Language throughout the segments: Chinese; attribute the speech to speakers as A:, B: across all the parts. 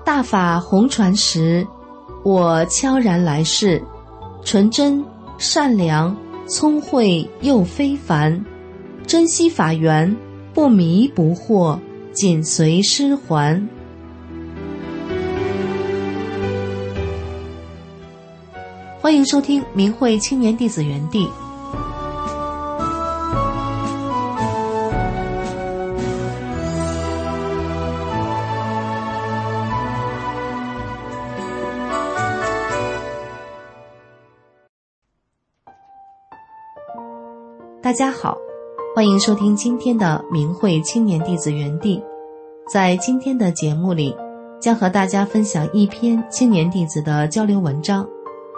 A: 大法红传时，我悄然来世，纯真、善良、聪慧又非凡，珍惜法缘，不迷不惑，紧随师还。欢迎收听明慧青年弟子园地。大家好，欢迎收听今天的明慧青年弟子园地。在今天的节目里，将和大家分享一篇青年弟子的交流文章。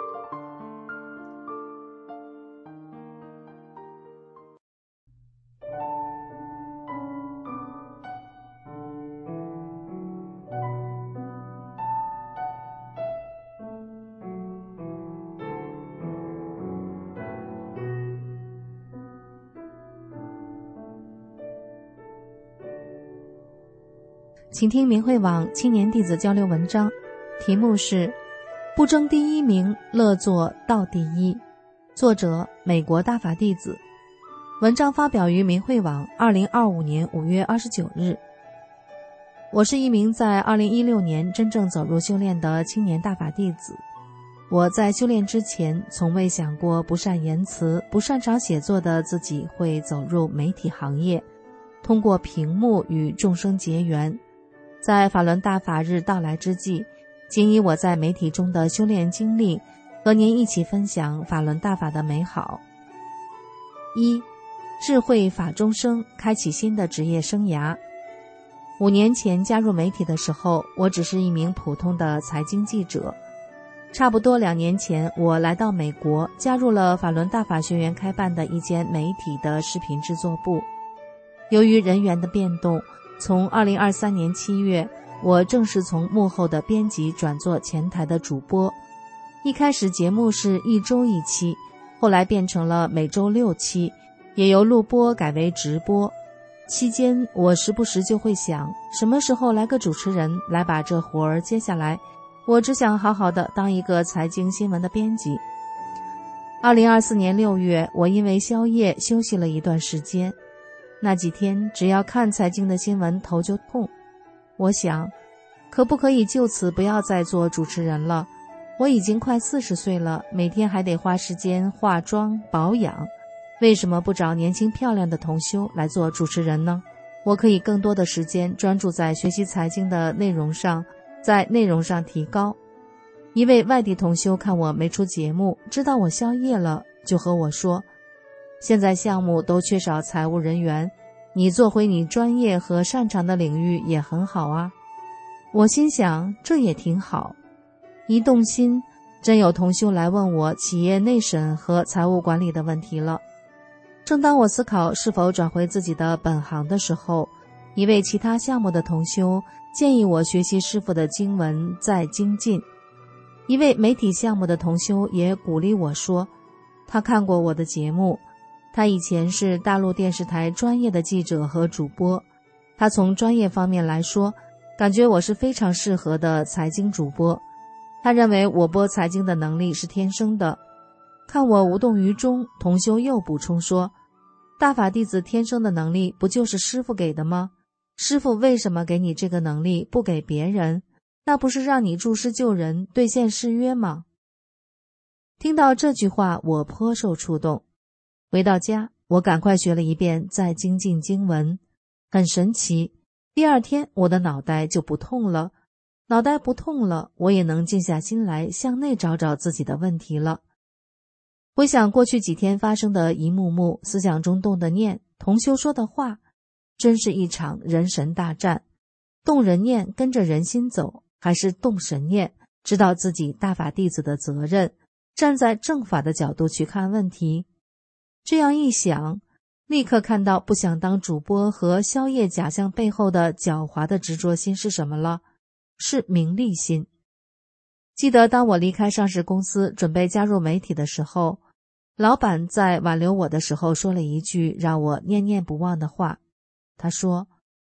A: 请听明慧网青年弟子交流文章，题目是不争第一名，乐做道第一，作者美国大法弟子。文章发表于明慧网2025年5月29日。我是一名在2016年真正走入修炼的青年大法弟子。我在修炼之前从未想过不善言辞、不擅长写作的自己会走入媒体行业，通过屏幕与众生结缘。在法轮大法日到来之际，仅以我在媒体中的修炼经历和您一起分享法轮大法的美好。一、智慧法中生，开启新的职业生涯。5年前加入媒体的时候，我只是一名普通的财经记者。差不多2年前，我来到美国，加入了法轮大法学员开办的一间媒体的视频制作部。由于人员的变动，从2023年7月，我正式从幕后的编辑转做前台的主播。一开始节目是1周1期，后来变成了每周6期，也由录播改为直播。期间我时不时就会想，什么时候来个主持人来把这活儿接下来，我只想好好的当一个财经新闻的编辑。2024年6月，我因为宵夜休息了一段时间。那几天只要看财经的新闻头就痛，我想可不可以就此不要再做主持人了？我已经快40岁了，每天还得花时间化妆保养，为什么不找年轻漂亮的同修来做主持人呢？我可以更多的时间专注在学习财经的内容上，在内容上提高。一位外地同修看我没出节目，知道我宵夜了，就和我说，现在项目都缺少财务人员，你做回你专业和擅长的领域也很好啊。我心想这也挺好。一动心，真有同修来问我企业内审和财务管理的问题了。正当我思考是否转回自己的本行的时候，一位其他项目的同修建议我学习师父的经文再精进。一位媒体项目的同修也鼓励我说，他看过我的节目，他以前是大陆电视台专业的记者和主播，他从专业方面来说，感觉我是非常适合的财经主播。他认为我播财经的能力是天生的。看我无动于衷，同修又补充说，大法弟子天生的能力不就是师父给的吗？师父为什么给你这个能力不给别人？那不是让你助师救人，兑现誓约吗？听到这句话，我颇受触动。回到家，我赶快学了一遍再精进经文。很神奇，第2天我的脑袋就不痛了。脑袋不痛了，我也能静下心来向内找找自己的问题了。回想过去几天发生的一幕幕，思想中动的念，同修说的话，真是一场人神大战。动人念跟着人心走，还是动神念知道自己大法弟子的责任，站在正法的角度去看问题。这样一想，立刻看到不想当主播和宵夜假象背后的狡猾的执着心是什么了，是名利心。记得当我离开上市公司准备加入媒体的时候，老板在挽留我的时候说了一句让我念念不忘的话。他说，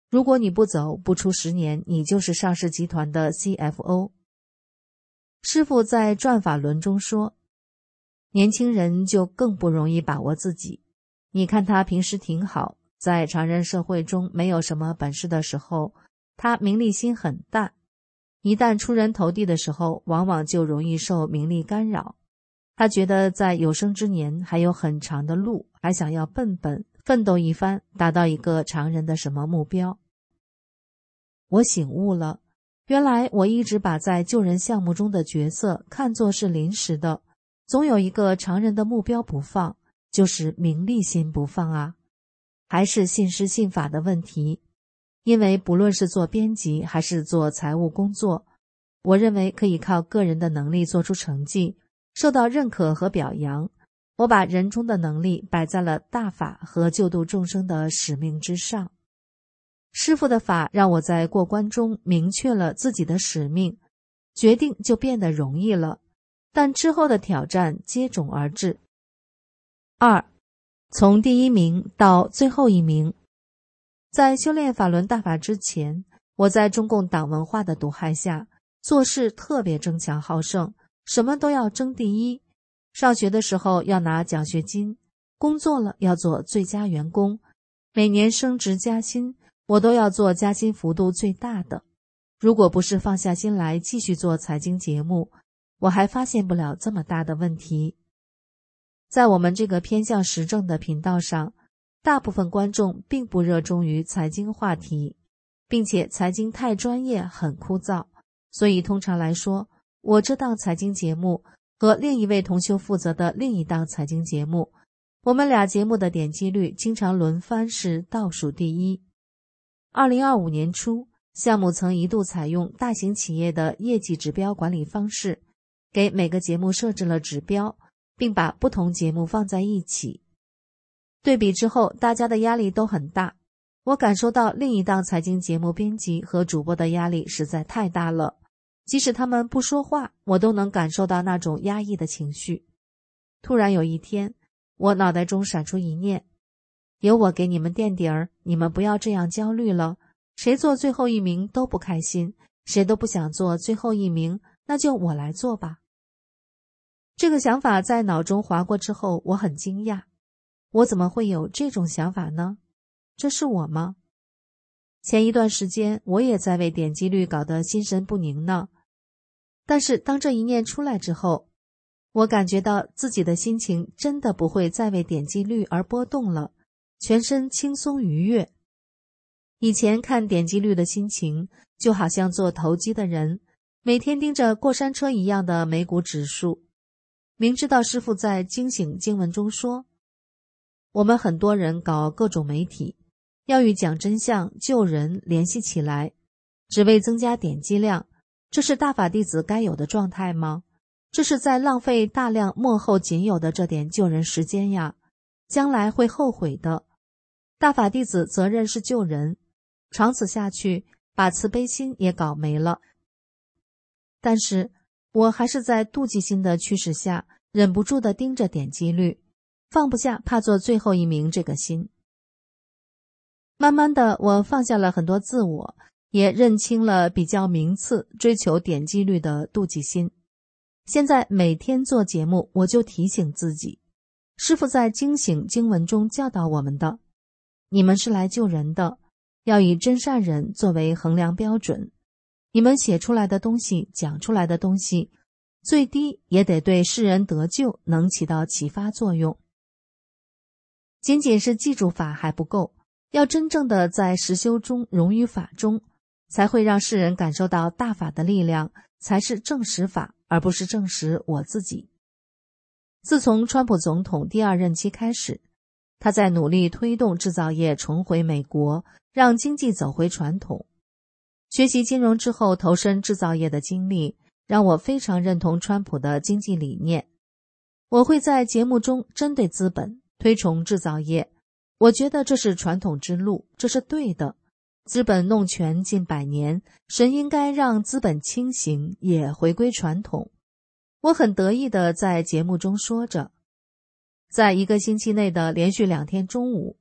A: 如果你不走，不出10年，你就是上市集团的 CFO。 师父在转法轮中说，年轻人就更不容易把握自己。你看他平时挺好，在常人社会中没有什么本事的时候，他名利心很淡，一旦出人头地的时候，往往就容易受名利干扰。他觉得在有生之年还有很长的路，还想要奋斗一番，达到一个常人的什么目标。我醒悟了，原来我一直把在救人项目中的角色看作是临时的，总有一个常人的目标不放，就是名利心不放啊。还是信师信法的问题。因为不论是做编辑还是做财务工作，我认为可以靠个人的能力做出成绩，受到认可和表扬。我把人中的能力摆在了大法和救度众生的使命之上。师父的法让我在过关中明确了自己的使命，决定就变得容易了，但之后的挑战接踵而至。2. 从第1名到最后1名。在修炼法轮大法之前，我在中共党文化的毒害下，做事特别争强好胜，什么都要争第一。上学的时候要拿奖学金，工作了要做最佳员工，每年升职加薪，我都要做加薪幅度最大的。如果不是放下心来继续做财经节目，我还发现不了这么大的问题。在我们这个偏向时政的频道上，大部分观众并不热衷于财经话题，并且财经太专业很枯燥，所以通常来说，我这档财经节目和另一位同修负责的另一档财经节目，我们俩节目的点击率经常轮番是倒数第一。2025年初，项目曾一度采用大型企业的业绩指标管理方式，给每个节目设置了指标，并把不同节目放在一起。对比之后，大家的压力都很大。我感受到另一档财经节目编辑和主播的压力实在太大了，即使他们不说话，我都能感受到那种压抑的情绪。突然有一天，我脑袋中闪出一念，有我给你们垫底儿，你们不要这样焦虑了，谁做最后1名都不开心，谁都不想做最后1名，那就我来做吧。这个想法在脑中划过之后，我很惊讶，我怎么会有这种想法呢？这是我吗？前一段时间我也在为点击率搞得心神不宁呢。但是当这一念出来之后，我感觉到自己的心情真的不会再为点击率而波动了，全身轻松愉悦。以前看点击率的心情，就好像做投机的人，每天盯着过山车一样的美股指数。明知道师父在惊醒经文中说，我们很多人搞各种媒体，要与讲真相、救人联系起来，只为增加点击量，这是大法弟子该有的状态吗？这是在浪费大量幕后仅有的这点救人时间呀，将来会后悔的。大法弟子责任是救人，长此下去，把慈悲心也搞没了。但是我还是在妒忌心的驱使下，忍不住地盯着点击率，放不下怕做最后1名这个心。慢慢的，我放下了很多自我，也认清了比较名次、追求点击率的妒忌心。现在每天做节目，我就提醒自己，师父在惊醒经文中教导我们的，你们是来救人的，要以真善忍作为衡量标准。你们写出来的东西，讲出来的东西，最低也得对世人得救能起到启发作用。仅仅是记住法还不够，要真正的在实修中融于法中，才会让世人感受到大法的力量，才是证实法，而不是证实我自己。自从川普总统第2任期开始，他在努力推动制造业重回美国，让经济走回传统。学习金融之后投身制造业的经历，让我非常认同川普的经济理念。我会在节目中针对资本推崇制造业，我觉得这是传统之路，这是对的。资本弄权近100年，神应该让资本清醒，也回归传统。我很得意地在节目中说着，在1个星期内的连续2天中午，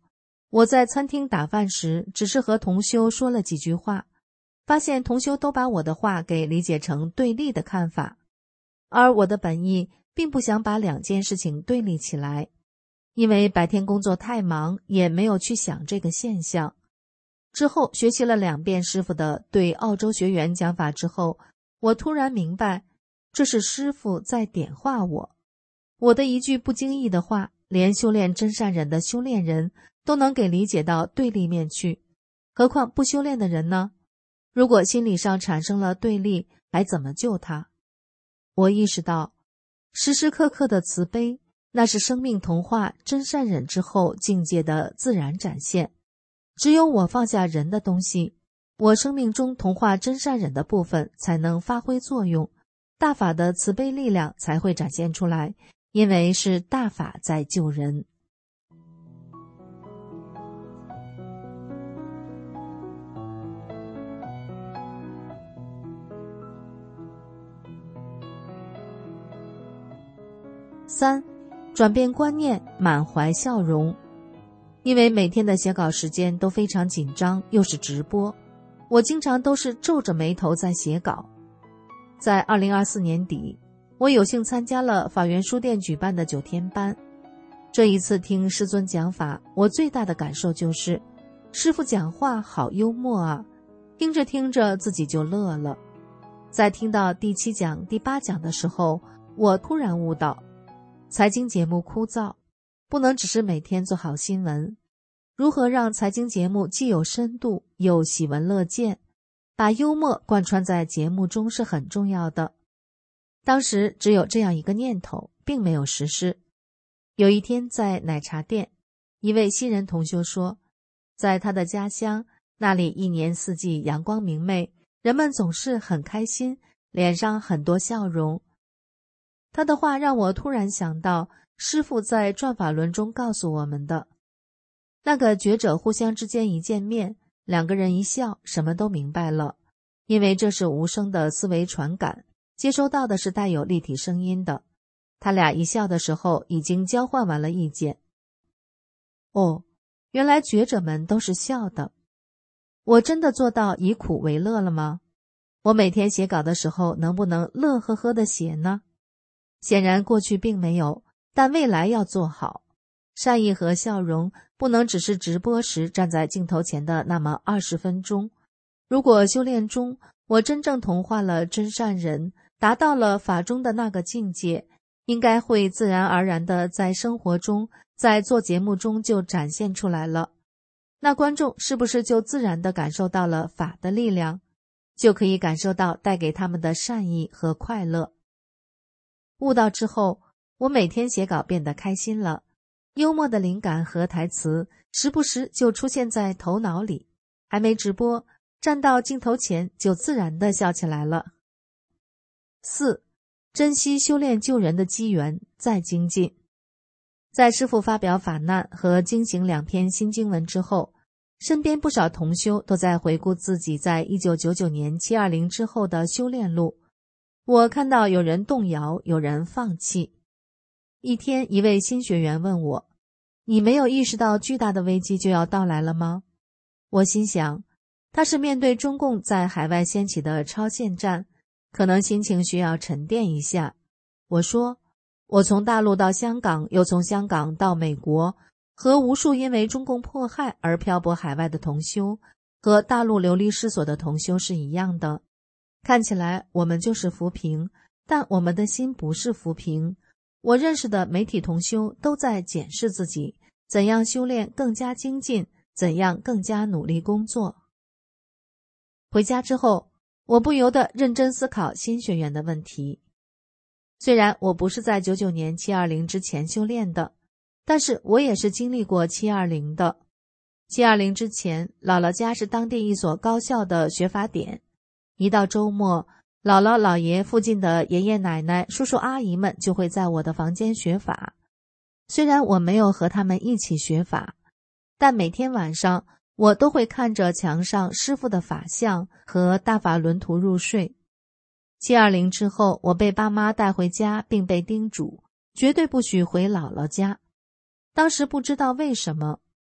A: 我在餐厅打饭时，只是和同修说了几句话，发现同修都把我的话给理解成对立的看法，而我的本意并不想把两件事情对立起来，因为白天工作太忙，也没有去想这个现象。之后学习了2遍师父的对澳洲学员讲法之后，我突然明白，这是师父在点化我。我的一句不经意的话，连修炼真善忍的修炼人都能给理解到对立面去，何况不修炼的人呢？如果心理上产生了对立，还怎么救他？我意识到，时时刻刻的慈悲，那是生命同化真善忍之后境界的自然展现。只有我放下人的东西，我生命中同化真善忍的部分才能发挥作用，大法的慈悲力量才会展现出来，因为是大法在救人。3. 转变观念，满怀笑容。因为每天的写稿时间都非常紧张，又是直播，我经常都是皱着眉头在写稿。在2024年底，我有幸参加了法源书店举办的9天班。这一次听师尊讲法，我最大的感受就是师父讲话好幽默啊，听着听着自己就乐了。在听到第7讲、第8讲的时候，我突然悟到，财经节目枯燥，不能只是每天做好新闻，如何让财经节目既有深度又喜闻乐见，把幽默贯穿在节目中是很重要的。当时只有这样一个念头，并没有实施。有一天在奶茶店，一位新人同修说，在他的家乡，那里一年四季阳光明媚，人们总是很开心，脸上很多笑容。他的话让我突然想到师父在转法轮中告诉我们的，那个觉者互相之间一见面，2个人一笑，什么都明白了，因为这是无声的思维传感，接收到的是带有立体声音的。他俩一笑的时候已经交换完了意见。哦，原来觉者们都是笑的。我真的做到以苦为乐了吗？我每天写稿的时候能不能乐呵呵地写呢？显然过去并没有，但未来要做好。善意和笑容不能只是直播时站在镜头前的那么20分钟。如果修炼中我真正同化了真善人，达到了法中的那个境界，应该会自然而然地在生活中，在做节目中就展现出来了。那观众是不是就自然地感受到了法的力量，就可以感受到带给他们的善意和快乐。悟到之后，我每天写稿变得开心了，幽默的灵感和台词时不时就出现在头脑里，还没直播，站到镜头前就自然地笑起来了。4. 珍惜修炼救人的机缘，再精进。在师父发表法难和经行2篇新经文之后，身边不少同修都在回顾自己在1999年720之后的修炼路。我看到有人动摇，有人放弃。一天，一位新学员问我，你没有意识到巨大的危机就要到来了吗？我心想，他是面对中共在海外掀起的超限战，可能心情需要沉淀一下。我说，我从大陆到香港，又从香港到美国，和无数因为中共迫害而漂泊海外的同修，和大陆流离失所的同修是一样的。看起来我们就是浮萍，但我们的心不是浮萍。我认识的媒体同修都在检视自己，怎样修炼更加精进，怎样更加努力工作。回家之后，我不由得认真思考新学员的问题。虽然我不是在99年720之前修炼的，但是我也是经历过720的。720之前，姥姥家是当地一所高校的学法点。一到周末，姥姥姥爷附近的爷爷奶奶叔叔阿姨们就会在我的房间学法。虽然我没有和他们一起学法，但每天晚上我都会看着墙上师父的法像和大法轮图入睡。720之后，我被爸妈带回家，并被叮嘱绝对不许回姥姥家。当时不知道为什么，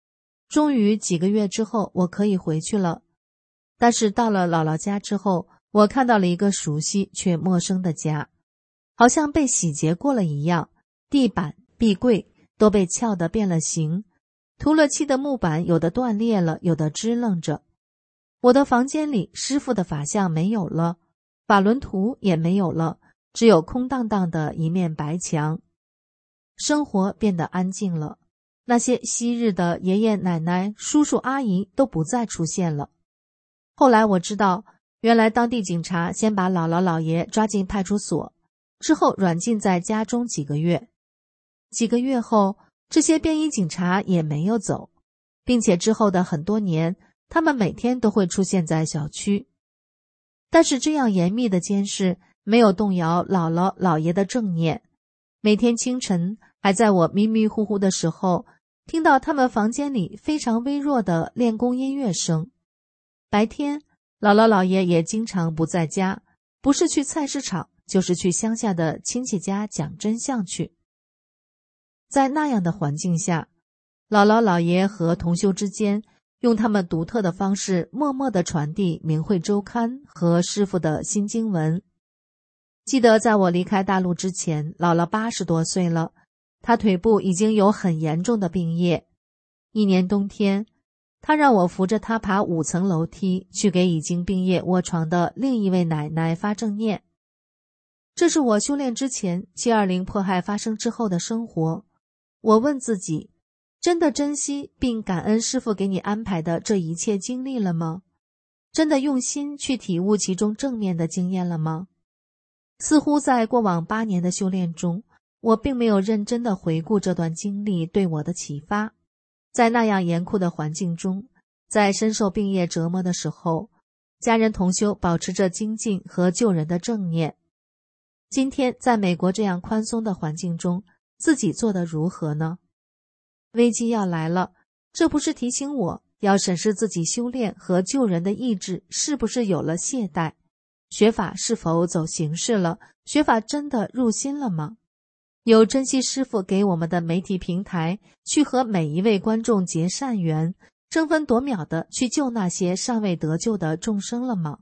A: 终于几个月之后，我可以回去了。但是到了姥姥家之后，我看到了一个熟悉却陌生的家，好像被洗劫过了一样，地板、壁柜都被撬得变了形，涂了漆的木板有的断裂了，有的支棱着。我的房间里师傅的法像没有了，法轮图也没有了，只有空荡荡的一面白墙。生活变得安静了，那些昔日的爷爷奶奶、叔叔阿姨都不再出现了。后来我知道，原来当地警察先把姥姥姥爷抓进派出所，之后软禁在家中几个月。几个月后，这些便衣警察也没有走，并且之后的很多年，他们每天都会出现在小区。但是这样严密的监视没有动摇姥姥姥爷的正念。每天清晨，还在我迷迷糊糊的时候，听到他们房间里非常微弱的练功音乐声。白天，姥姥姥爷也经常不在家，不是去菜市场，就是去乡下的亲戚家讲真相去。在那样的环境下，姥姥姥爷和同修之间用他们独特的方式默默地传递明慧周刊和师父的新经文。记得在我离开大陆之前，姥姥80多岁了，她腿部已经有很严重的病叶。一年冬天，她让我扶着她爬5层楼梯，去给已经病叶卧床的另一位奶奶发正念。这是我修炼之前720迫害发生之后的生活。我问自己，真的珍惜并感恩师父给你安排的这一切经历了吗？真的用心去体悟其中正面的经验了吗？似乎在过往8年的修炼中，我并没有认真地回顾这段经历对我的启发。在那样严酷的环境中，在深受病业折磨的时候，家人同修保持着精进和救人的正念。今天在美国这样宽松的环境中，自己做得如何呢？危机要来了，这不是提醒我要审视自己修炼和救人的意志是不是有了懈怠，学法是否走形式了，学法真的入心了吗？有珍惜师父给我们的媒体平台，去和每一位观众结善缘，争分夺秒的去救那些尚未得救的众生了吗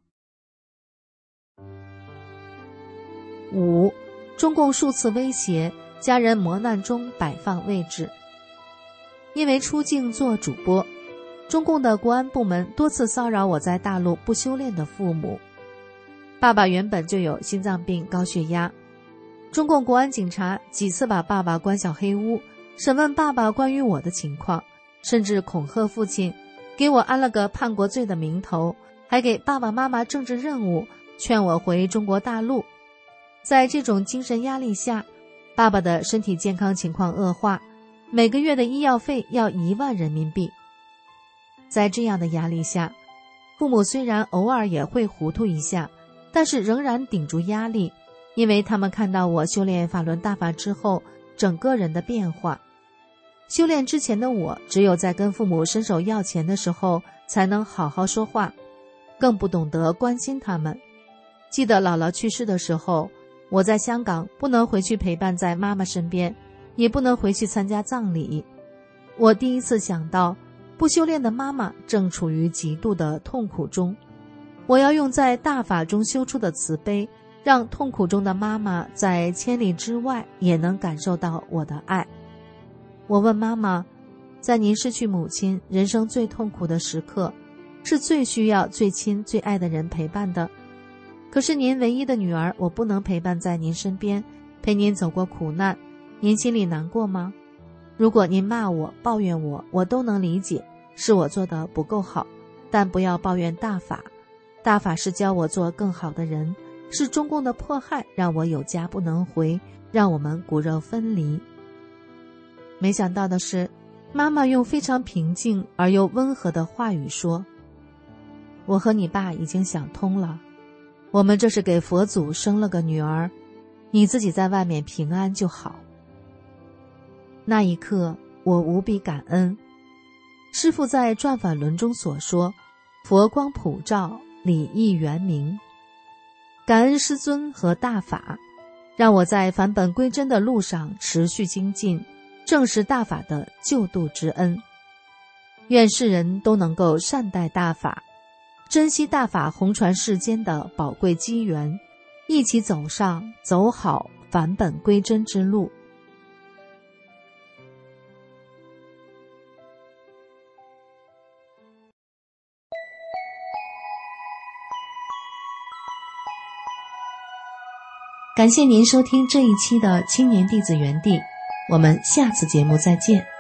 A: ？5. 中共数次威胁家人磨难中摆放位置。因为出境做主播，中共的国安部门多次骚扰我在大陆不修炼的父母。爸爸原本就有心脏病、高血压，中共国安警察几次把爸爸关小黑屋，审问爸爸关于我的情况，甚至恐吓父亲，给我安了个叛国罪的名头，还给爸爸妈妈政治任务，劝我回中国大陆。在这种精神压力下，爸爸的身体健康情况恶化，每个月的医药费要1万人民币。在这样的压力下，父母虽然偶尔也会糊涂一下，但是仍然顶住压力，因为他们看到我修炼法轮大法之后整个人的变化。修炼之前的我，只有在跟父母伸手要钱的时候才能好好说话，更不懂得关心他们。记得姥姥去世的时候，我在香港不能回去陪伴在妈妈身边，也不能回去参加葬礼。我第一次想到，不修炼的妈妈正处于极度的痛苦中，我要用在大法中修出的慈悲，让痛苦中的妈妈在千里之外也能感受到我的爱。我问妈妈，在您失去母亲人生最痛苦的时刻，是最需要最亲最爱的人陪伴的，可是您唯一的女儿，我不能陪伴在您身边，陪您走过苦难，您心里难过吗？如果您骂我抱怨我，我都能理解，是我做得不够好，但不要抱怨大法。大法是教我做更好的人，是中共的迫害让我有家不能回，让我们骨肉分离。没想到的是，妈妈用非常平静而又温和的话语说，我和你爸已经想通了，我们这是给佛祖生了个女儿，你自己在外面平安就好。那一刻我无比感恩。师父在转法轮中所说，佛光普照，理义圆明。感恩师尊和大法，让我在返本归真的路上持续精进，证实大法的救度之恩。 愿世人都能够善待大法，珍惜大法弘传世间的宝贵机缘，一起走上走好返本归真之路。感谢您收听这一期的青年弟子园地，我们下次节目再见。